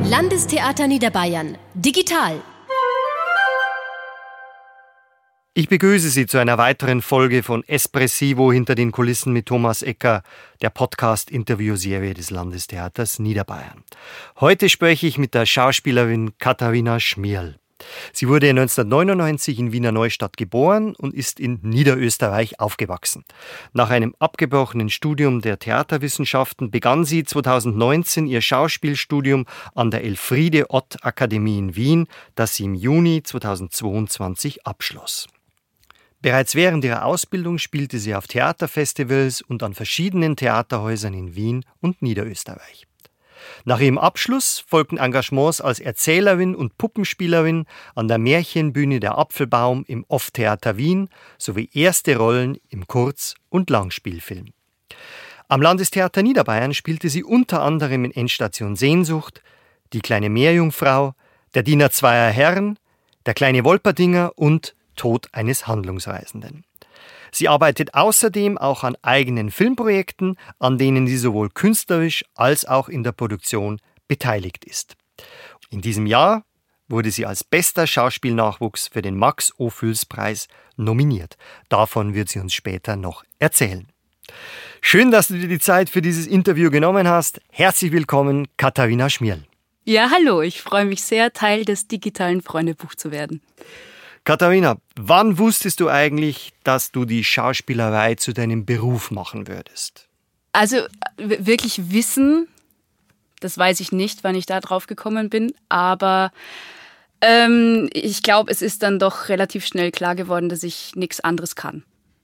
Landestheater Niederbayern. Digital. Ich begrüße Sie zu einer weiteren Folge von Espressivo hinter den Kulissen mit Thomas Ecker, der Podcast-Interviewserie des Landestheaters Niederbayern. Heute spreche ich mit der Schauspielerin Katharina Schmierl. Sie wurde 1999 in Wiener Neustadt geboren und ist in Niederösterreich aufgewachsen. Nach einem abgebrochenen Studium der Theaterwissenschaften begann sie 2019 ihr Schauspielstudium an der Elfriede-Ott-Akademie in Wien, das sie im Juni 2022 abschloss. Bereits während ihrer Ausbildung spielte sie auf Theaterfestivals und an verschiedenen Theaterhäusern in Wien und Niederösterreich. Nach ihrem Abschluss folgten Engagements als Erzählerin und Puppenspielerin an der Märchenbühne Der Apfelbaum im Off-Theater Wien sowie erste Rollen im Kurz- und Langspielfilm. Am Landestheater Niederbayern spielte sie unter anderem in Endstation Sehnsucht, Die kleine Meerjungfrau, Der Diener zweier Herren, Der kleine Wolperdinger und Tod eines Handlungsreisenden. Sie arbeitet außerdem auch an eigenen Filmprojekten, an denen sie sowohl künstlerisch als auch in der Produktion beteiligt ist. In diesem Jahr wurde sie als bester Schauspielnachwuchs für den Max-Ophüls-Preis nominiert. Davon wird sie uns später noch erzählen. Schön, dass du dir die Zeit für dieses Interview genommen hast. Herzlich willkommen, Katharina Schmierl. Ja, hallo, ich freue mich sehr, Teil des digitalen Freundebuch zu werden. Katharina, wann wusstest du eigentlich, dass du die Schauspielerei zu deinem Beruf machen würdest? Also wirklich wissen, das weiß ich nicht, wann ich da drauf gekommen bin, aber ich glaube, es ist dann doch relativ schnell klar geworden, dass ich nichts anderes kann.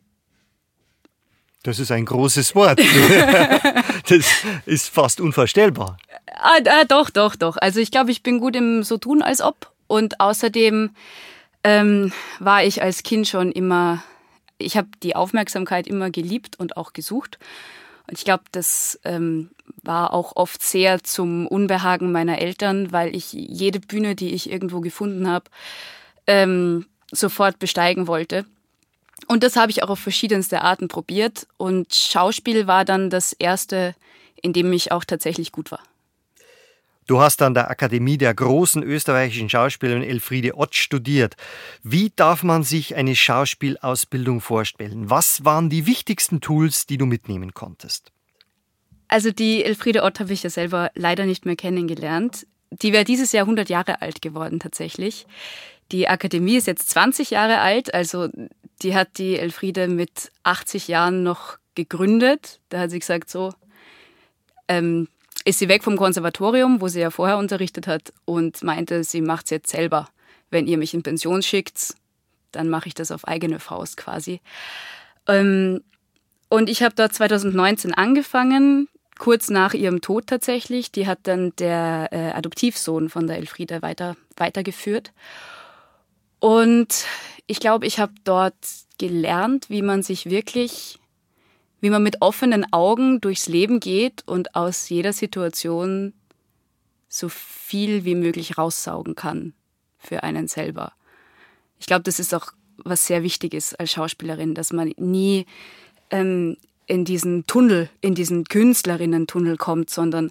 Das ist ein großes Wort. Das ist fast unvorstellbar. Doch. Also ich glaube, ich bin gut im so tun als ob und außerdem war ich als Kind schon immer, ich habe die Aufmerksamkeit immer geliebt und auch gesucht. Und ich glaube, das war auch oft sehr zum Unbehagen meiner Eltern, weil ich jede Bühne, die ich irgendwo gefunden habe, sofort besteigen wollte. Und das habe ich auch auf verschiedenste Arten probiert. Und Schauspiel war dann das erste, in dem ich auch tatsächlich gut war. Du hast an der Akademie der großen österreichischen Schauspielerin Elfriede Ott studiert. Wie darf man sich eine Schauspielausbildung vorstellen? Was waren die wichtigsten Tools, die du mitnehmen konntest? Also die Elfriede Ott habe ich ja selber leider nicht mehr kennengelernt. Die wäre dieses Jahr 100 Jahre alt geworden tatsächlich. Die Akademie ist jetzt 20 Jahre alt, also die hat die Elfriede mit 80 Jahren noch gegründet. Da hat sie gesagt, so ist sie weg vom Konservatorium, wo sie ja vorher unterrichtet hat und meinte, sie macht es jetzt selber. Wenn ihr mich in Pension schickt, dann mache ich das auf eigene Faust quasi. Und ich habe dort 2019 angefangen, kurz nach ihrem Tod tatsächlich. Die hat dann der Adoptivsohn von der Elfriede weitergeführt. Und ich glaube, ich habe dort gelernt, wie man mit offenen Augen durchs Leben geht und aus jeder Situation so viel wie möglich raussaugen kann für einen selber. Ich glaube, das ist auch was sehr Wichtiges als Schauspielerin, dass man nie in diesen Künstlerinnen-Tunnel kommt, sondern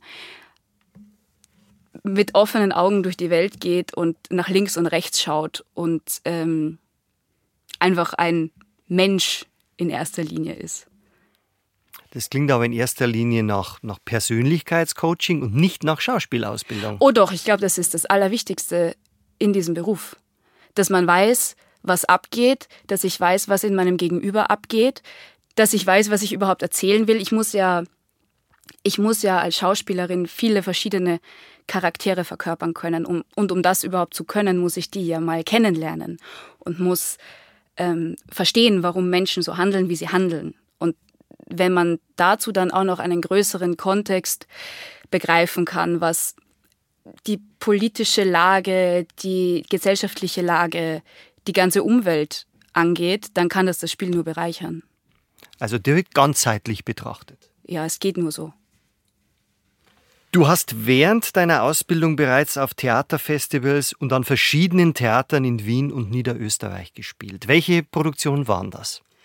mit offenen Augen durch die Welt geht und nach links und rechts schaut und einfach ein Mensch in erster Linie ist. Das klingt aber in erster Linie nach Persönlichkeitscoaching und nicht nach Schauspielausbildung. Oh doch, ich glaube, das ist das Allerwichtigste in diesem Beruf. Dass man weiß, was abgeht, dass ich weiß, was in meinem Gegenüber abgeht, dass ich weiß, was ich überhaupt erzählen will. Ich muss ja als Schauspielerin viele verschiedene Charaktere verkörpern können. Um das überhaupt zu können, muss ich die ja mal kennenlernen und muss verstehen, warum Menschen so handeln, wie sie handeln. Und wenn man dazu dann auch noch einen größeren Kontext begreifen kann, was die politische Lage, die gesellschaftliche Lage, die ganze Umwelt angeht, dann kann das Spiel nur bereichern. Also direkt ganzheitlich betrachtet. Ja, es geht nur so. Du hast während deiner Ausbildung bereits auf Theaterfestivals und an verschiedenen Theatern in Wien und Niederösterreich gespielt. Welche Produktionen waren das?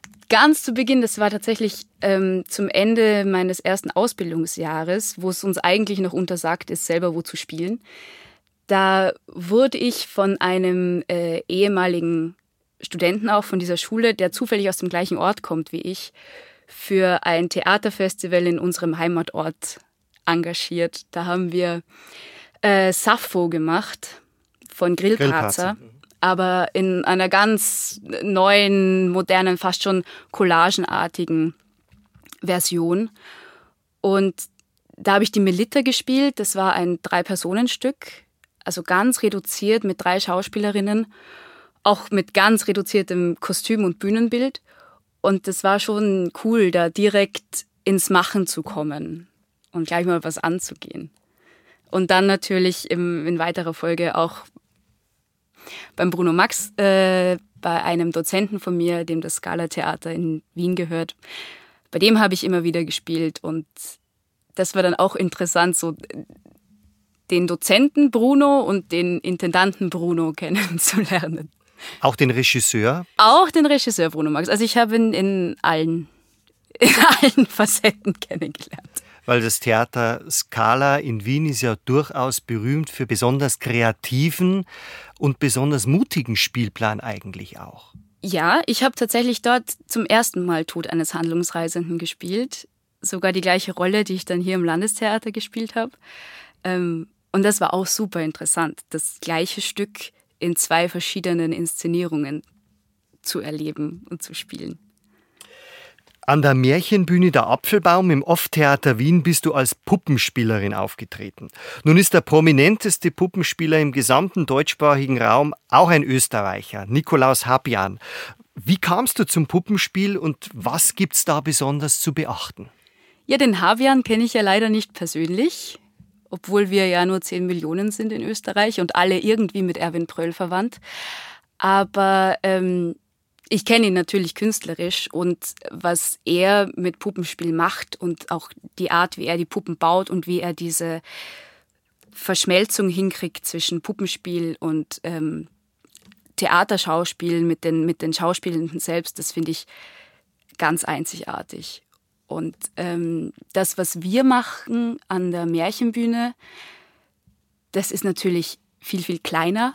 Ganz zu Beginn, das war tatsächlich zum Ende meines ersten Ausbildungsjahres, wo es uns eigentlich noch untersagt ist, selber wo zu spielen. Da wurde ich von einem ehemaligen Studenten auch von dieser Schule, der zufällig aus dem gleichen Ort kommt wie ich, für ein Theaterfestival in unserem Heimatort engagiert. Da haben wir Sappho gemacht von Grillparzer. Aber in einer ganz neuen, modernen, fast schon collagenartigen Version. Und da habe ich die Melitta gespielt. Das war ein 3-Personen-Stück, also ganz reduziert mit 3 Schauspielerinnen, auch mit ganz reduziertem Kostüm und Bühnenbild. Und das war schon cool, da direkt ins Machen zu kommen und gleich mal was anzugehen. Und dann natürlich in weiterer Folge auch beim Bruno Max, bei einem Dozenten von mir, dem das Scala-Theater in Wien gehört. Bei dem habe ich immer wieder gespielt und das war dann auch interessant, so den Dozenten Bruno und den Intendanten Bruno kennenzulernen. Auch den Regisseur? Auch den Regisseur Bruno Max. Also ich habe ihn in allen Facetten kennengelernt. Weil das Theater Scala in Wien ist ja durchaus berühmt für besonders kreativen und besonders mutigen Spielplan eigentlich auch. Ja, ich habe tatsächlich dort zum ersten Mal Tod eines Handlungsreisenden gespielt. Sogar die gleiche Rolle, die ich dann hier im Landestheater gespielt habe. Und das war auch super interessant, das gleiche Stück in 2 verschiedenen Inszenierungen zu erleben und zu spielen. An der Märchenbühne Der Apfelbaum im Off-Theater Wien bist du als Puppenspielerin aufgetreten. Nun ist der prominenteste Puppenspieler im gesamten deutschsprachigen Raum auch ein Österreicher, Nikolaus Habjan. Wie kamst du zum Puppenspiel und was gibt's da besonders zu beachten? Ja, den Habjan kenne ich ja leider nicht persönlich, obwohl wir ja nur 10 Millionen sind in Österreich und alle irgendwie mit Erwin Pröll verwandt. Aber ich kenne ihn natürlich künstlerisch und was er mit Puppenspiel macht und auch die Art, wie er die Puppen baut und wie er diese Verschmelzung hinkriegt zwischen Puppenspiel und Theaterschauspiel mit den Schauspielenden selbst, das finde ich ganz einzigartig. Und das, was wir machen an der Märchenbühne, das ist natürlich viel, viel kleiner,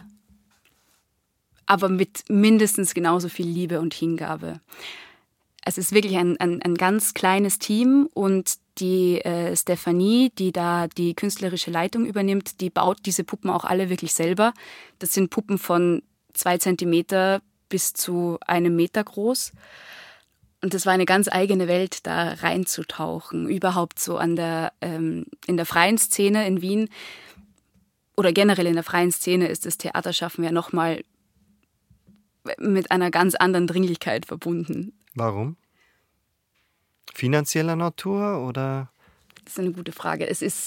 aber mit mindestens genauso viel Liebe und Hingabe. Es ist wirklich ein ganz kleines Team und die Stefanie, die da die künstlerische Leitung übernimmt, die baut diese Puppen auch alle wirklich selber. Das sind Puppen von 2 Zentimeter bis zu 1 Meter groß. Und das war eine ganz eigene Welt, da reinzutauchen. Überhaupt so in der freien Szene in Wien oder generell in der freien Szene ist das Theaterschaffen ja nochmal mit einer ganz anderen Dringlichkeit verbunden. Warum? Finanzieller Natur oder? Das ist eine gute Frage.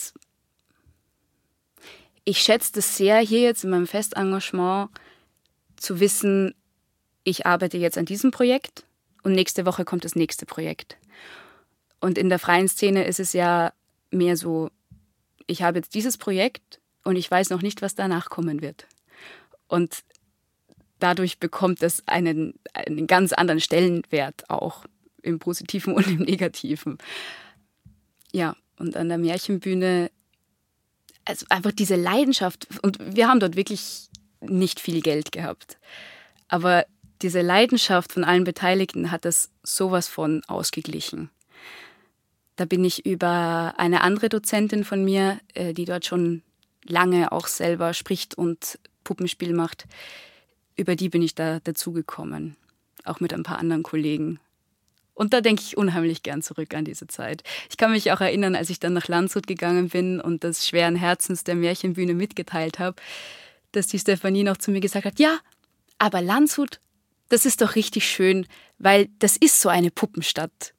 Ich schätze das sehr, hier jetzt in meinem Festengagement zu wissen, ich arbeite jetzt an diesem Projekt und nächste Woche kommt das nächste Projekt. Und in der freien Szene ist es ja mehr so, ich habe jetzt dieses Projekt und ich weiß noch nicht, was danach kommen wird. Und dadurch bekommt es einen ganz anderen Stellenwert auch im Positiven und im Negativen. Ja, und an der Märchenbühne, also einfach diese Leidenschaft, und wir haben dort wirklich nicht viel Geld gehabt, aber diese Leidenschaft von allen Beteiligten hat das sowas von ausgeglichen. Da bin ich über eine andere Dozentin von mir, die dort schon lange auch selber spricht und Puppenspiel macht, über die bin ich da dazugekommen, auch mit ein paar anderen Kollegen. Und da denke ich unheimlich gern zurück an diese Zeit. Ich kann mich auch erinnern, als ich dann nach Landshut gegangen bin und das schweren Herzens der Märchenbühne mitgeteilt habe, dass die Stefanie noch zu mir gesagt hat, ja, aber Landshut, das ist doch richtig schön, weil das ist so eine Puppenstadt.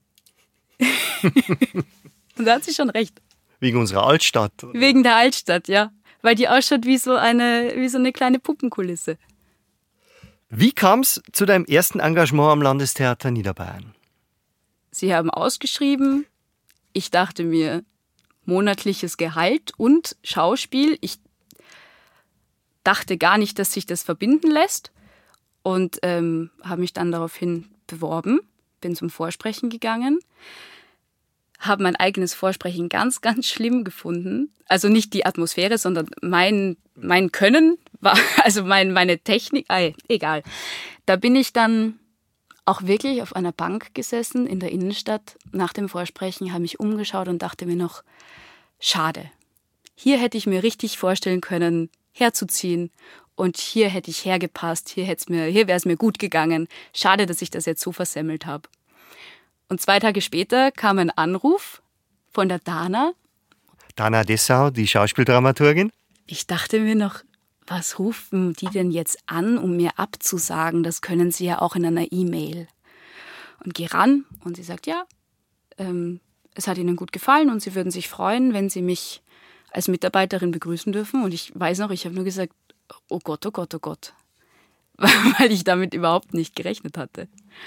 Und da hat sie schon recht. Wegen unserer Altstadt? Oder? Wegen der Altstadt, ja. Weil die ausschaut wie so eine kleine Puppenkulisse. Wie kam es zu deinem ersten Engagement am Landestheater Niederbayern? Sie haben ausgeschrieben, ich dachte mir, monatliches Gehalt und Schauspiel. Ich dachte gar nicht, dass sich das verbinden lässt und habe mich dann daraufhin beworben. bin zum Vorsprechen gegangen, habe mein eigenes Vorsprechen ganz, ganz schlimm gefunden. Also nicht die Atmosphäre, sondern mein Können, also meine Technik, egal. Da bin ich dann auch wirklich auf einer Bank gesessen in der Innenstadt nach dem Vorsprechen, habe mich umgeschaut und dachte mir noch, schade. Hier hätte ich mir richtig vorstellen können, herzuziehen und hier hätte ich hergepasst, hier wäre es mir gut gegangen. Schade, dass ich das jetzt so versemmelt habe. Und 2 Tage später kam ein Anruf von der Dana. Dana Dessau, die Schauspieldramaturgin. Ich dachte mir noch, was rufen die denn jetzt an, um mir abzusagen? Das können sie ja auch in einer E-Mail. Und gehe ran und sie sagt, ja, es hat ihnen gut gefallen und sie würden sich freuen, wenn sie mich als Mitarbeiterin begrüßen dürfen. Und ich weiß noch, ich habe nur gesagt, oh Gott, oh Gott, oh Gott. Weil ich damit überhaupt nicht gerechnet hatte.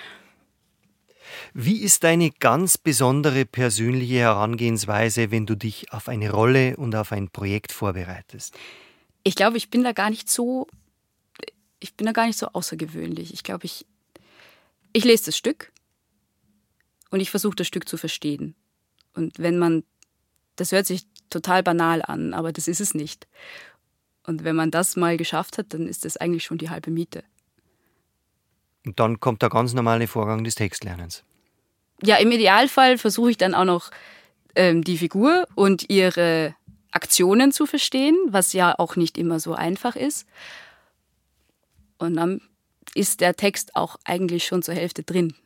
Wie ist deine ganz besondere persönliche Herangehensweise, wenn du dich auf eine Rolle und auf ein Projekt vorbereitest? Ich glaube, ich bin da gar nicht so außergewöhnlich. Ich glaube, ich lese das Stück und ich versuche das Stück zu verstehen. Und das hört sich total banal an, aber das ist es nicht. Und wenn man das mal geschafft hat, dann ist das eigentlich schon die halbe Miete. Und dann kommt der ganz normale Vorgang des Textlernens. Ja, im Idealfall versuche ich dann auch noch die Figur und ihre Aktionen zu verstehen, was ja auch nicht immer so einfach ist. Und dann ist der Text auch eigentlich schon zur Hälfte drin.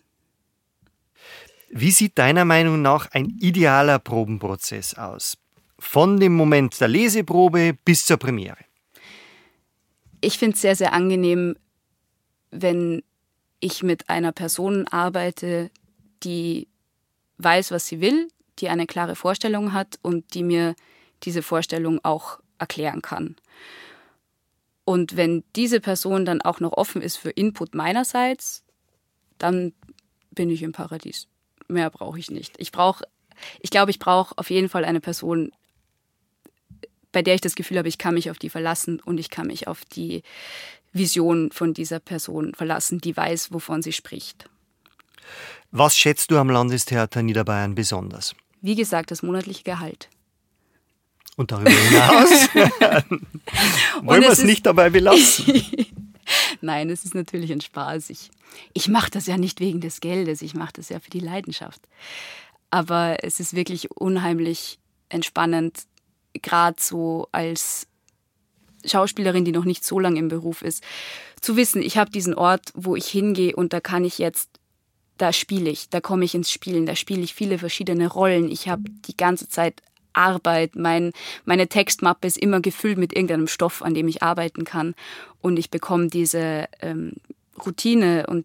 Wie sieht deiner Meinung nach ein idealer Probenprozess aus? Von dem Moment der Leseprobe bis zur Premiere. Ich finde es sehr, sehr angenehm, wenn ich mit einer Person arbeite, die weiß, was sie will, die eine klare Vorstellung hat und die mir diese Vorstellung auch erklären kann. Und wenn diese Person dann auch noch offen ist für Input meinerseits, dann bin ich im Paradies. Mehr brauche ich nicht. Ich glaube, ich brauche auf jeden Fall eine Person, bei der ich das Gefühl habe, ich kann mich auf die verlassen und ich kann mich auf die Vision von dieser Person verlassen, die weiß, wovon sie spricht. Was schätzt du am Landestheater Niederbayern besonders? Wie gesagt, das monatliche Gehalt. Und darüber hinaus wollen wir es nicht dabei belassen. Nein, es ist natürlich ein Spaß. Ich mache das ja nicht wegen des Geldes, ich mache das ja für die Leidenschaft. Aber es ist wirklich unheimlich entspannend, gerade so als Schauspielerin, die noch nicht so lange im Beruf ist, zu wissen, ich habe diesen Ort, wo ich hingehe und da spiele ich, da komme ich ins Spielen, da spiele ich viele verschiedene Rollen. Ich habe die ganze Zeit Arbeit, meine Textmappe ist immer gefüllt mit irgendeinem Stoff, an dem ich arbeiten kann und ich bekomme diese Routine und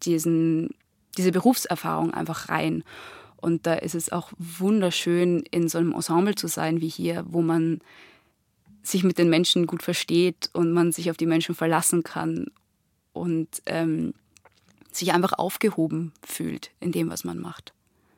diese Berufserfahrung einfach rein. Und da ist es auch wunderschön, in so einem Ensemble zu sein wie hier, wo man sich mit den Menschen gut versteht und man sich auf die Menschen verlassen kann und sich einfach aufgehoben fühlt in dem, was man macht.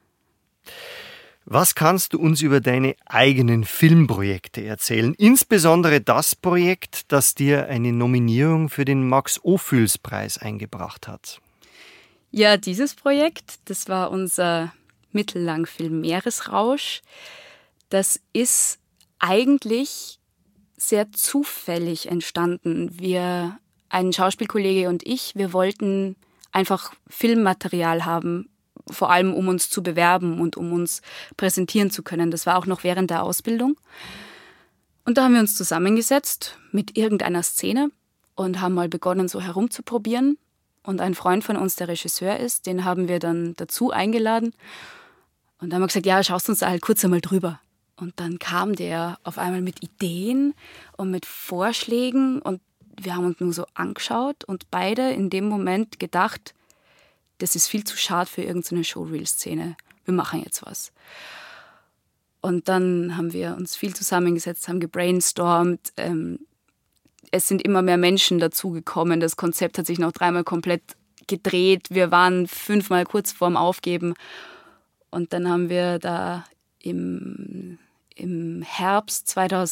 Was kannst du uns über deine eigenen Filmprojekte erzählen? Insbesondere das Projekt, das dir eine Nominierung für den Max-Ophüls-Preis eingebracht hat. Ja, dieses Projekt, das war unser Mittellangfilm Meeresrausch. Das ist eigentlich sehr zufällig entstanden. Ein Schauspielkollege und wir wollten einfach Filmmaterial haben, vor allem um uns zu bewerben und um uns präsentieren zu können. Das war auch noch während der Ausbildung. Und da haben wir uns zusammengesetzt mit irgendeiner Szene und haben mal begonnen, so herumzuprobieren. Und ein Freund von uns, der Regisseur ist, den haben wir dann dazu eingeladen. Und dann haben wir gesagt, ja, schaust uns da halt kurz einmal drüber. Und dann kam der auf einmal mit Ideen und mit Vorschlägen und wir haben uns nur so angeschaut und beide in dem Moment gedacht, das ist viel zu schade für irgendeine Showreel-Szene. Wir machen jetzt was. Und dann haben wir uns viel zusammengesetzt, haben gebrainstormt. Es sind immer mehr Menschen dazugekommen. Das Konzept hat sich noch 3-mal komplett gedreht. Wir waren 5-mal kurz vorm Aufgeben. Und dann haben wir da im Herbst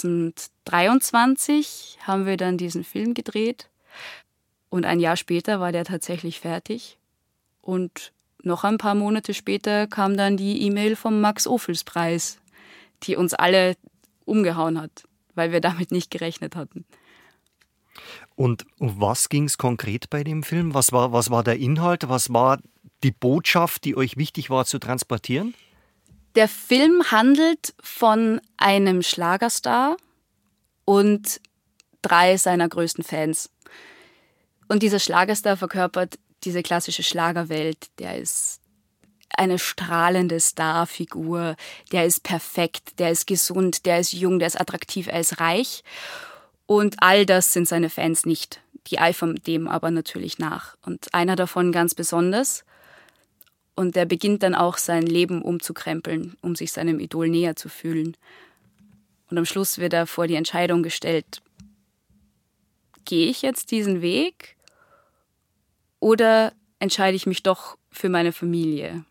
2023 haben wir dann diesen Film gedreht. Und ein Jahr später war der tatsächlich fertig. Und noch ein paar Monate später kam dann die E-Mail vom Max-Ophüls-Preis, die uns alle umgehauen hat, weil wir damit nicht gerechnet hatten. Und um was ging es konkret bei dem Film? Was war der Inhalt? Was war die Botschaft, die euch wichtig war zu transportieren? Der Film handelt von einem Schlagerstar und 3 seiner größten Fans. Und dieser Schlagerstar verkörpert diese klassische Schlagerwelt. Der ist eine strahlende Starfigur, der ist perfekt, der ist gesund, der ist jung, der ist attraktiv, er ist reich. Und all das sind seine Fans nicht. Die eifern dem aber natürlich nach. Und einer davon ganz besonders. Und der beginnt dann auch sein Leben umzukrempeln, um sich seinem Idol näher zu fühlen. Und am Schluss wird er vor die Entscheidung gestellt, gehe ich jetzt diesen Weg oder entscheide ich mich doch für meine Familie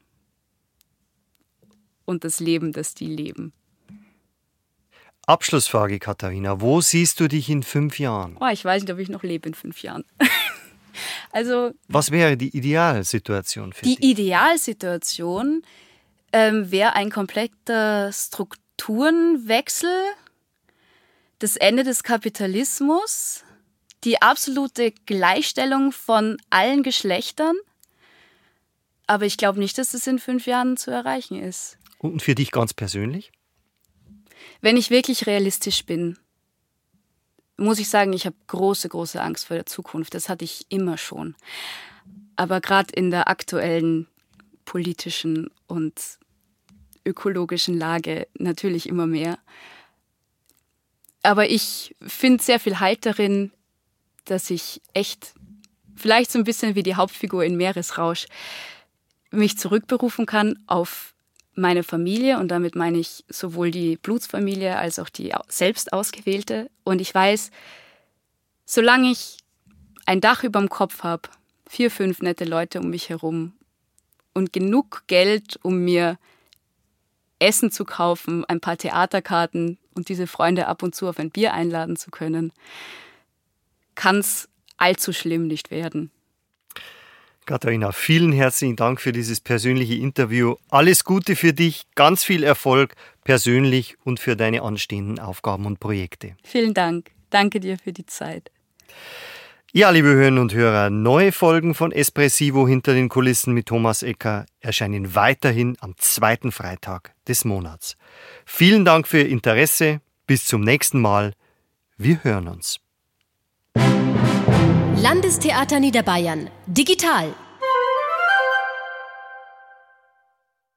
und das Leben, das die leben. Abschlussfrage, Katharina. Wo siehst du dich in 5 Jahren? Ich weiß nicht, ob ich noch lebe in 5 Jahren. Was wäre die Idealsituation für dich? Die Idealsituation wäre ein kompletter Strukturenwechsel, das Ende des Kapitalismus, die absolute Gleichstellung von allen Geschlechtern. Aber ich glaube nicht, dass es in 5 Jahren zu erreichen ist. Und für dich ganz persönlich? Wenn ich wirklich realistisch bin, muss ich sagen, ich habe große, große Angst vor der Zukunft. Das hatte ich immer schon. Aber gerade in der aktuellen politischen und ökologischen Lage natürlich immer mehr. Aber ich finde sehr viel Halt darin, dass ich echt, vielleicht so ein bisschen wie die Hauptfigur in Meeresrausch, mich zurückberufen kann auf meine Familie, und damit meine ich sowohl die Blutsfamilie als auch die selbst ausgewählte. Und ich weiß, solange ich ein Dach überm Kopf habe, 4, 5 nette Leute um mich herum und genug Geld, um mir Essen zu kaufen, ein paar Theaterkarten und diese Freunde ab und zu auf ein Bier einladen zu können, kann es allzu schlimm nicht werden. Katharina, vielen herzlichen Dank für dieses persönliche Interview. Alles Gute für dich, ganz viel Erfolg persönlich und für deine anstehenden Aufgaben und Projekte. Vielen Dank. Danke dir für die Zeit. Ja, liebe Hörerinnen und Hörer, neue Folgen von Espressivo hinter den Kulissen mit Thomas Ecker erscheinen weiterhin am 2. Freitag des Monats. Vielen Dank für Ihr Interesse. Bis zum nächsten Mal. Wir hören uns. Landestheater Niederbayern. Digital.